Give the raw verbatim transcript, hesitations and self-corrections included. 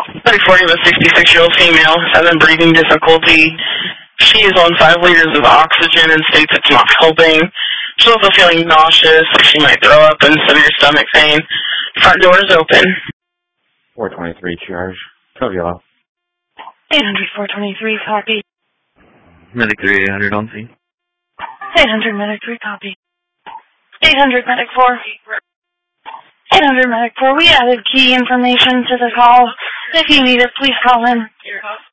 thirty-four, you have a sixty-six-year-old female having breathing difficulty. She is on five liters of oxygen and states it's not helping. She's also feeling nauseous. She might throw up and severe stomach pain. Front door is open. four twenty-three, charge. Code yellow. eight hundred, four twenty-three, copy. Medic three, eight hundred on scene. eight hundred, medic three, copy. eight hundred, medic four. eight hundred, medic four. We added key information to the call. If you need it, please call in.